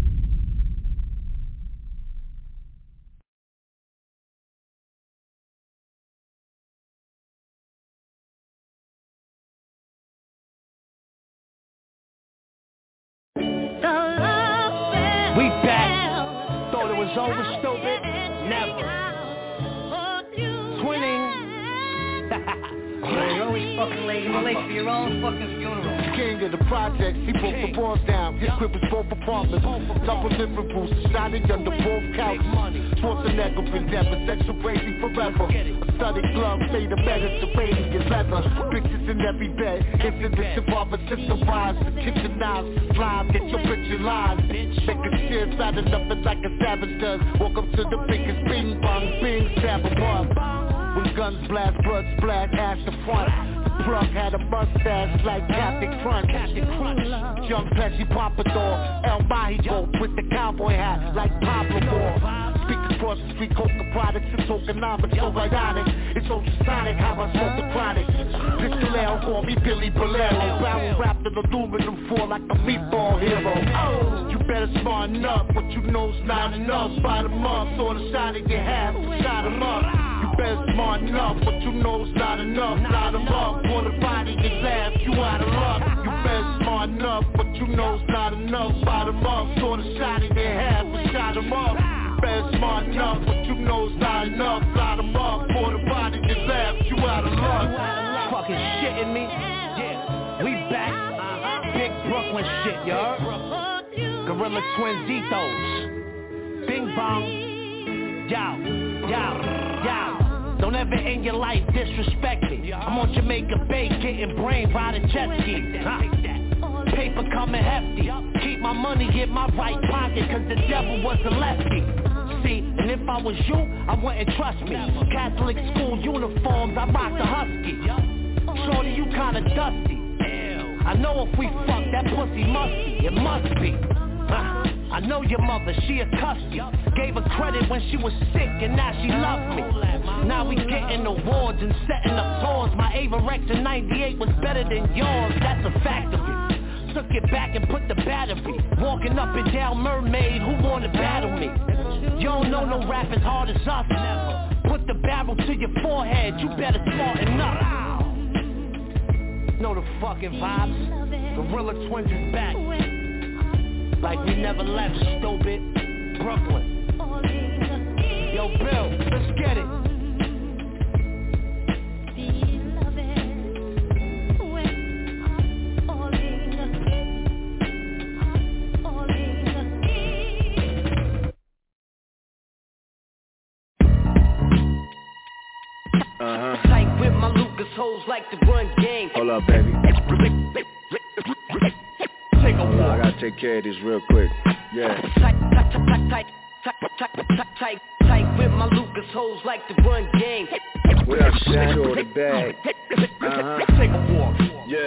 We back. Thought it was over, stupid. Never. Twinning. You're always fucking late. You're late for your own fucking funeral. King of the projects, he broke the walls down. His crib was both apartments, double living rooms, shining under both couches. Schwarzenegger endeavor, sexual crazy forever. A studded glove made of Mediterranean leather. Bitches in every bed, incidents involving system wise. The kitchen knives, slime, get your bitch in line. Make a shit fat enough and like a savage does. Welcome to the biggest bing bong, bing, stab em up. When guns blast, blood splat, ash the front. The plug had a mustache like Captain Crunch. Young Pesci Pompadour, El Mahigo with the cowboy hat like Pablo Moore. Speak across the street, coca products, it's tokenomics, so bionic. It's ultrasonic, how I smoke the chronic. Pistolero, call me Billy Bolero. Barrel wrapped in aluminum foil like a meatball hero. Oh, you better smarten up, what you know's not enough. Bottom up, saw the shot in your half, shot him up. Best smart enough, but you know's not enough. Light 'em up, for the body and laugh, you out of luck. You best smart enough, but you know's not enough. Bottom up, saw the shot in their half and shot 'em up. Best smart enough, but you know's not enough. Light 'em up, for the body and laugh, you out of luck. Fucking shitting me? Yeah, we back. Big Brooklyn shit, y'all. Gorilla Twins ethos. Bing bong. Yow, yow, yow. Don't ever in your life disrespect me. I'm on Jamaica Bay getting brain riding jet ski. Huh. Paper coming hefty. Keep my money in my right pocket cause the devil was a lefty. See, and if I was you, I wouldn't trust me. Catholic school uniforms, I rock the husky. Shorty, you kinda dusty. I know if we fuck, that pussy musty. It must be. Huh. I I know your mother, she a custody. Gave her credit when she was sick and now she loves me. Now we getting awards and setting up tours. My Averex in ninety-eight was better than yours, that's a fact of it. Took it back and put the battery. Walking up and down Mermaid, who wanna battle me? You don't know no rap as hard as us. Put the barrel to your forehead, you better smarten up. Know the fucking vibes. Gorilla Twins is back. Like we never left, stupid. Brooklyn. Yo, Bill, let's get it. Uh-huh. Tight with my Lucas hoes like to run game. Hold up, baby. Take a Hold walk. on, I gotta take care of this real quick. Yeah. Tight, tight, tight, tight, tight, tight, tight, tight, tight with my Lucas hoes like to run game. What up, Shaq? Or the bag? Uh-huh. Take a walk. Yeah.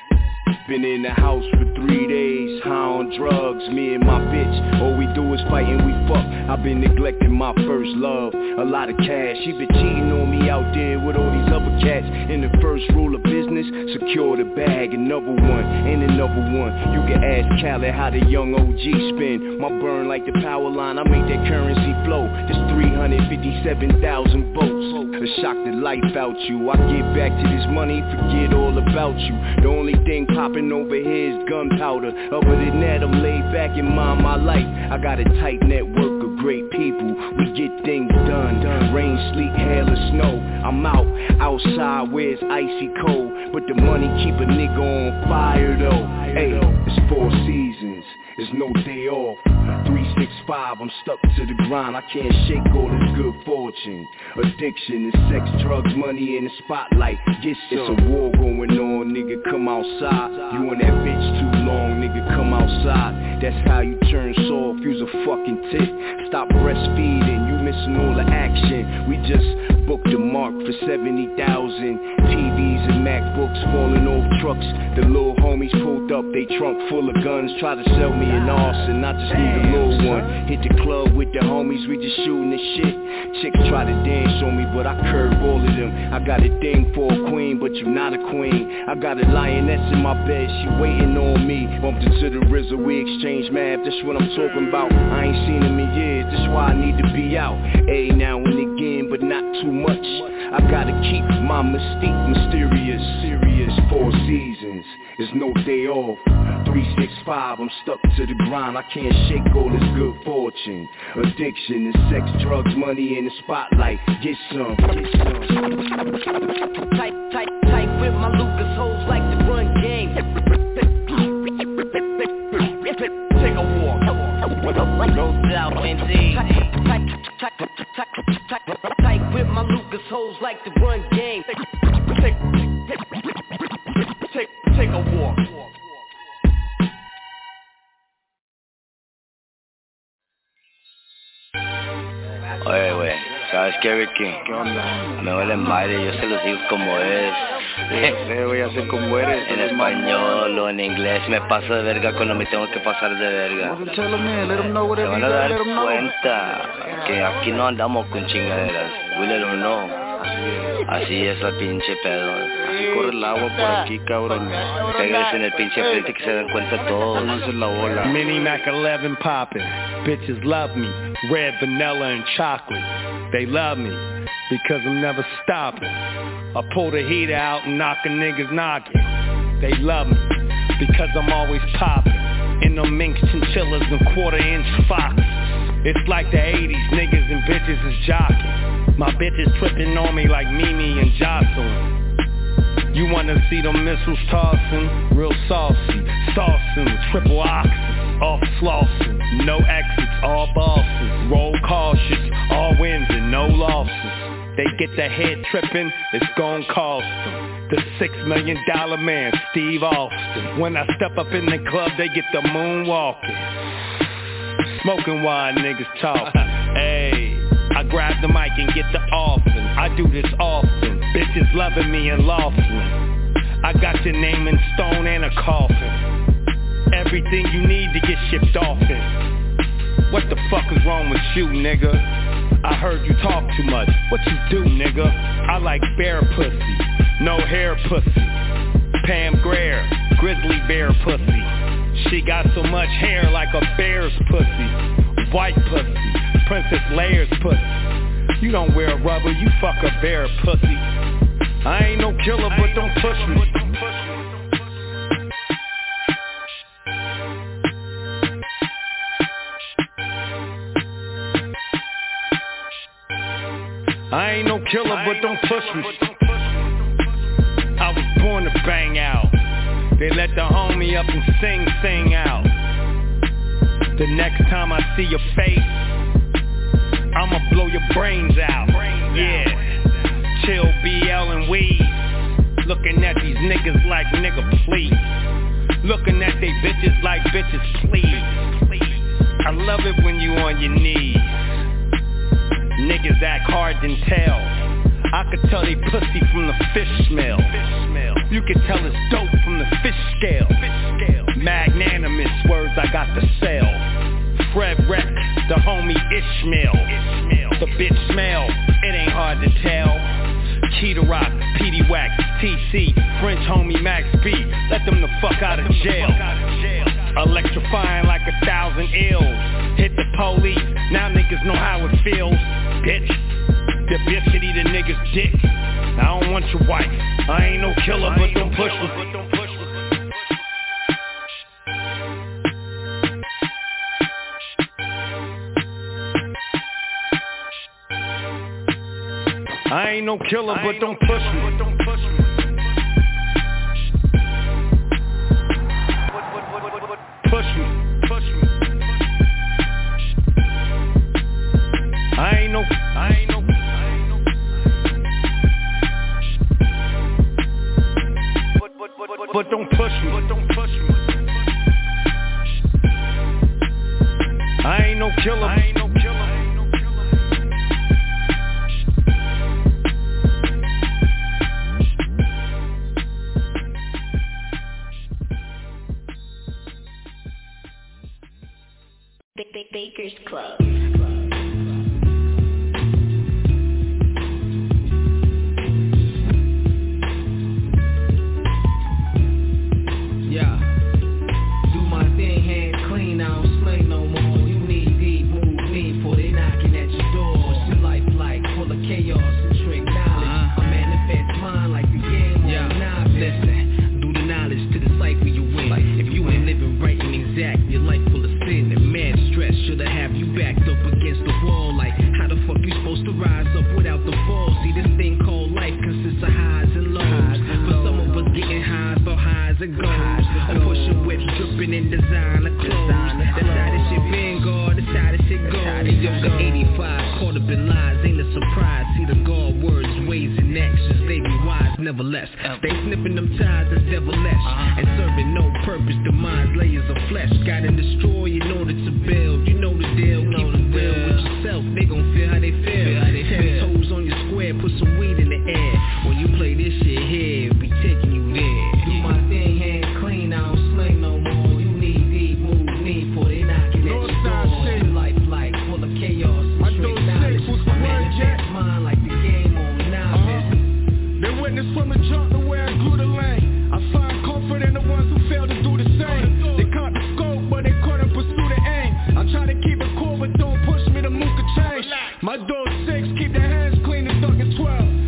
Been in the house for three days, high on drugs, me and my bitch, all we do is fight and we fuck. I've been neglecting my first love, a lot of cash, she been cheating on me out there with all these other cats. And the first rule of business, secure the bag, another one, and another one. You can ask Khaled how the young O G spin, my burn like the power line, I make that currency flow. This three hundred fifty-seven thousand volts, a shock the life out you. I get back to this money, forget all about you. The only thing popping over here is gunpowder. Other than that, I'm laid back and mind my life. I got a tight network of great people. We get things done. Rain, sleet, hail, or snow. I'm out, outside where it's icy cold, but the money keep a nigga on fire though. Hey, it's four seasons. There's no day off. three sixty-five, I'm stuck to the grind. I can't shake all this good fortune. Addiction is sex, drugs, money in the spotlight. Get some. It's a war going on, nigga, come outside. You and that bitch too long, nigga, come outside. That's how you turn soft, use a fucking tick. Stop breastfeeding, you missing all the action. We just booked the mark for seventy thousand. T Vs and MacBooks falling off trucks. The little homies pulled up, they trunk full of guns. Try to sell me an arson, I just need a little one. Hit the club with the homies, we just shooting the shit. Chicks try to dance on me, but I curve all of them. I got a thing for a queen, but you not a queen. I got a lioness in my bed, she waiting on me. Bumped into the RZA, we exchange math, that's what I'm talking about. I ain't seen him in years, that's why I need to be out. A now and again, but not too much. I gotta keep my mystique mysterious. Serious, four seasons, there's no day off. three sixty-five, I'm stuck to the grind. I can't shake all this good fortune. Addiction is sex, drugs, money in the spotlight. Get some, get some. Tight, tight, tight with my Lucas hoes like to run game. Take a walk. No doubt, indeed. Tight, tight, tight, tight, tight with my Lucas hoes like to run game. Take, take, take a walk. Oye, güey, ¿sabes qué, Ricky? ¿Qué onda? Me vale madre, yo se los digo como es. Le voy a hacer como eres. En español o en inglés me paso de verga cuando me tengo que pasar de verga. Se van a dar cuenta que aquí no andamos con chingaderas. We let them know. Así es la pinche pedo. Así corre el agua por aquí, cabrón. Pégales en el pinche frente que se dan cuenta todos. La bola. Mini Mac eleven poppin'. Bitches love me. Red, vanilla, and chocolate. They love me because I'm never stopping. I pull the heat out and knock a niggas knocking. They love me because I'm always popping. In them minks, chinchillas, and quarter inch foxes. It's like the eighties, niggas and bitches is jocking. My bitches tripping on me like Mimi and Jocelyn. You wanna see them missiles tossing? Real saucy, saucing with triple oxys, off flossing, no exits, all bosses. Roll cautious, all wins and no losses. They get their head tripping, it's gon' cost them. The six million dollar man, Steve Austin. When I step up in the club, they get the moonwalking. Smoking while niggas talking. Hey, I grab the mic and get the offering. I do this often. Bitches loving me in Laughlin. I got your name in stone and a coffin. Everything you need to get shipped off in. What the fuck is wrong with you, nigga? I heard you talk too much. What you do, nigga? I like bear pussy, no hair pussy. Pam Grier, grizzly bear pussy. She got so much hair like a bear's pussy. White pussy, Princess Leia's pussy. You don't wear rubber, you fuck a bear pussy. I ain't no killer, but don't push me. I ain't no killer, but don't push me. I was born to bang out. They let the homie up and sing, sing out. The next time I see your face, I'ma blow your brains out. Yeah, chill B L and weed. Looking at these niggas like nigga please. Looking at they bitches like bitches please. I love it when you on your knees. Niggas act hard and tell. I could tell they pussy from the fish smell. You can tell it's dope from the fish scale. Magnanimous words I got to sell. Fred Rex, the homie Ishmael. The bitch smell, it ain't hard to tell. Key to Rock, P D Wax, T C, French homie Max B. Let them the fuck out of jail. Electrifying like a thousand ills. Hit the police, now niggas know how it feels. Bitch, the bitch should eat a nigga's dick. I don't want your wife, I ain't no killer, but don't push me. I ain't no killer, but don't push me. Push me, push me. I ain't no, I ain't no, I ain't no. But, but, but, but, but don't push me, but don't push me. I ain't no killer, I ain't no killer. Baker's Club. Yeah, do my thing, hand clean, I don't slay no more. You need deep, move me, for they knocking at your door. It's your life like full of chaos and trick knowledge. Uh-huh. I manifest mine like the game on yeah. Novice. Listen, do the knowledge to the cipher you win. Like, if you ain't living right and exact, your life full of sin and mad stress. Should I have you backed up against the wall? Like, how the fuck you supposed to rise up without the fall? See, this thing called life consists of highs and lows. Highs and For lows. Some of us getting highs, but highs and goes. I'm pushing whips, dripping in designer clothes. That's how this shit been, God. That's how this shit goes. Younger eighty-five, caught up in lies, ain't a surprise. See the God words, ways and actions. They be wise, nevertheless. They sniffing them ties as devilish and serving no purpose. Demise layers of flesh. Gotta destroy in order to build. You know the deal. Keep it real with yourself. They gon' feel how they feel. Ten toes on your square, put some weed in the air. When you play this shit here, we taking you there. Do my thing, hand clean, I don't slay no more. You need deep, move me, for they knocking at your door. Life like full of chaos. My door six, what's the word, Jack? Mine like the game on Novice. They witness from the jump to where I grew the lane. I find comfort in the ones who fail to do the same. They caught the scope, but they couldn't pursue the aim. I try to keep it cool, but don't push me to move the change. My door six, keep their hands clean and duck and twelve.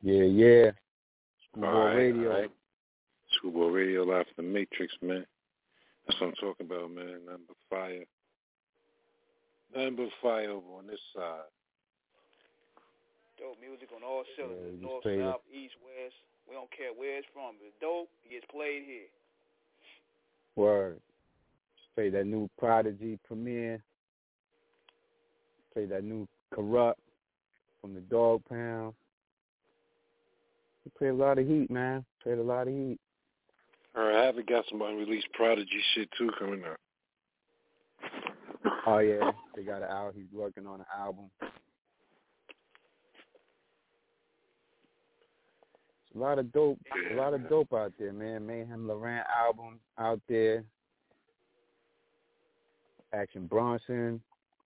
Yeah, yeah. Schoolboy all right, Radio. All right. Schoolboy Radio live from the Matrix, man. That's what I'm talking about, man. Nothing but fire. Nothing but fire over on this side. Dope music on all cylinders, yeah, north, it. south, east, west. We don't care where it's from. If it's dope, it gets played here. Word. Play that new Prodigy Premier. Play that new Corrupt from the Dog Pound. We played a lot of heat, man. Played a lot of heat. All right, I haven't got some unreleased Prodigy shit too coming up. Oh yeah, they got it out. He's working on an album. A lot of dope, a lot of dope out there, man. Mayhem Laurent album out there. Action Bronson.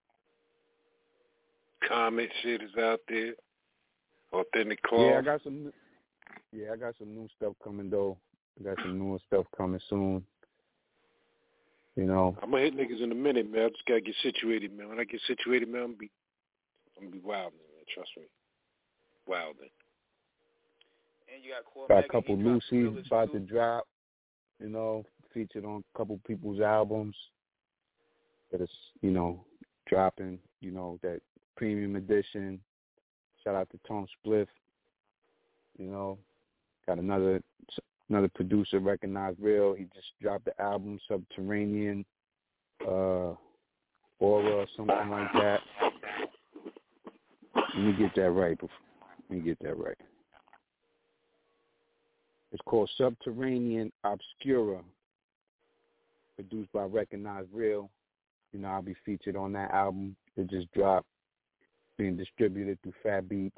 Comet shit is out there. Authentic Claw. Yeah, I got some. Yeah, I got some new stuff coming though. I got some newer stuff coming soon. You know. I'm gonna hit niggas in a minute, man. I just gotta get situated, man. When I get situated, man, I'm gonna be, I'm gonna be wilding, man. Trust me, wilding. And you got, got a couple Lucy's about to drop, you know, featured on a couple people's albums that is, you know, dropping, you know, that premium edition. Shout out to Tom Spliff, you know. Got another another producer, Recognized Real. He just dropped the album, Subterranean uh, Aura or something like that. Let me get that right. Before, let me get that right. It's called Subterranean Obscura, produced by Recognized Real. You know, I'll be featured on that album. It just dropped, being distributed through Fat Beats.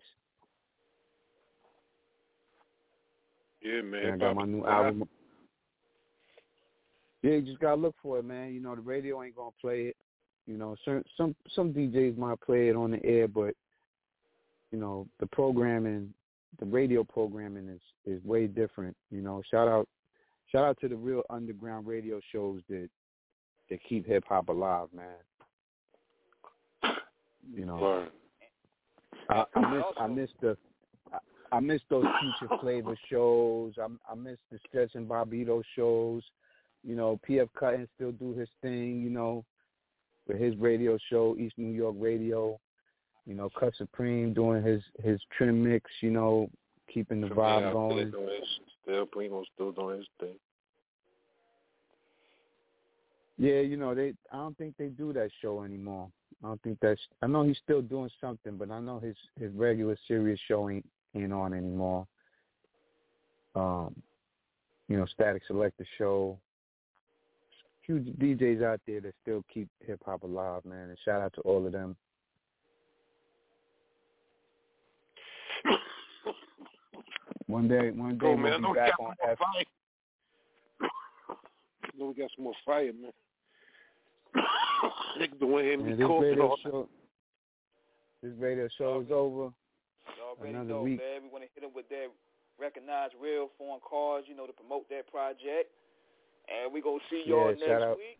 Yeah, man. And I got my new album. Yeah, you just gotta look for it, man. You know, the radio ain't gonna play it. You know, some some some D Js might play it on the air, but you know, the programming. The radio programming is, is way different, you know. Shout out, shout out to the real underground radio shows that that keep hip hop alive, man. You know, I, I miss I miss the I, I miss those Future Flavor shows. I I miss the Stretch and Bobbito shows. You know, P F Cuttin still do his thing, you know, with his radio show, East New York Radio. You know, Cut Supreme doing his, his trim mix, you know, keeping the vibe going. Still, Primo still doing his thing. Yeah, you know, they. I don't think they do that show anymore. I don't think that's. I know he's still doing something, but I know his, his regular serious show ain't, ain't on anymore. Um, you know, Static Selector show. Huge D Js out there that still keep hip hop alive, man. And shout out to all of them. One day, one day oh, we'll man, be back on F. I know we got some more fire, man. Niggas been wanting to Man, be this radio all show, this radio show is over. Already Another dope, week. man. We want to hit them with that Recognized Real foreign cars, you know, to promote that project. And we going to see y'all Yeah, next shout out. week.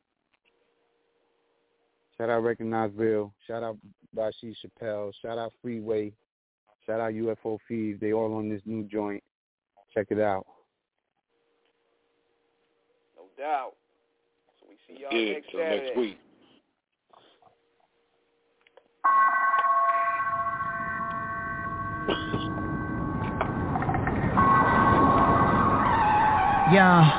Shout out Recognized Real. Shout out Rashid Chappelle. Shout out Freeway. Shout out U F O Feeds. They all on this new joint. Check it out. No doubt. So we see y'all yeah, next till Saturday. next week. Yeah.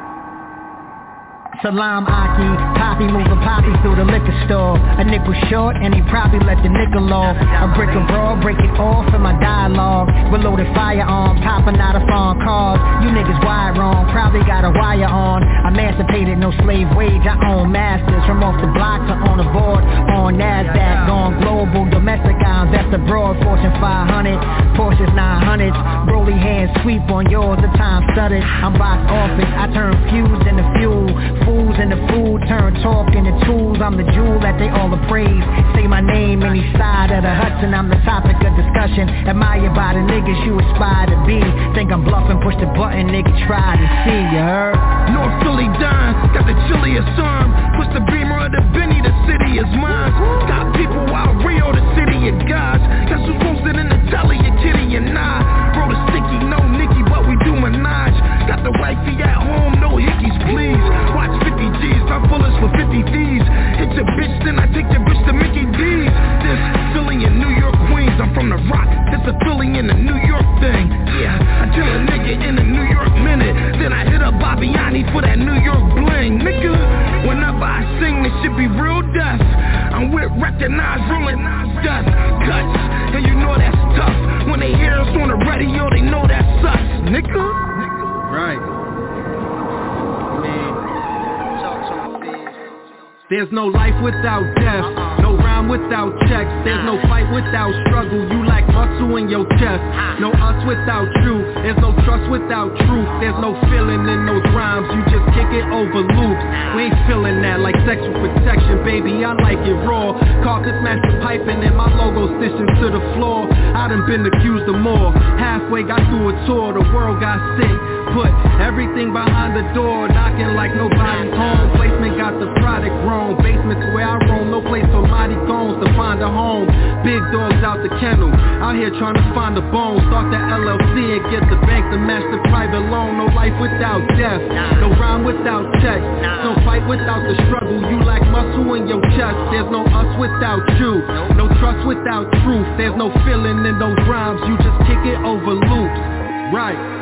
Salam Aki, Poppy moving Poppy through the liquor store. A nickel short and he probably let the nickel off. A brick of raw, break it off in my dialogue. Reloaded firearm, popping out of foreign cars. You niggas wired wrong, probably got a wire on. Emancipated, no slave wage, I own masters. From off the block to on the board, on NASDAQ. Gone global, domestic, I invest abroad. Fortune five hundred, Porsches nine hundreds. Broly hands sweep on yours, the time studded. I'm box office, I turn fuse into fuel. Fools in the food, turn talk into tools. I'm the jewel that they all appraise. Say my name any side of the Hudson, I'm the topic of discussion. Admired by the niggas you aspire to be. Think I'm bluffing, push the button, nigga try to see, you heard? North Philly dime, got the chilliest arm. Push the beamer of the Benny, the city is mine. Got people out Rio, the city of gods. Guess who's posted in the telly, your kitty and I. Roll the recognize ruin, dust, cuts, and you know that's tough. When they hear us on the radio, they know that's us, nigga. Right. There's no life without death, no rhyme without checks. There's no fight without struggle, you lack muscle in your chest. No us without you, there's no trust without truth. There's no feeling in those rhymes, you just kick it over loops. We ain't feeling that like sexual protection, baby, I like it raw. Carcass master piping and my logo stitching to the floor. I done been accused of more, halfway got through a tour, the world got sick. Put everything behind the door, knocking like nobody's home. Placement got the product wrong, basements where I roam. No place for mighty goons to find a home. Big dogs out the kennel, out here trying to find the bones. Start the L L C and get the bank to match the private loan. No life without death, no rhyme without checks. No fight without the struggle, you lack muscle in your chest. There's no us without you, no trust without truth. There's no feeling in those rhymes, you just kick it over loops. Right.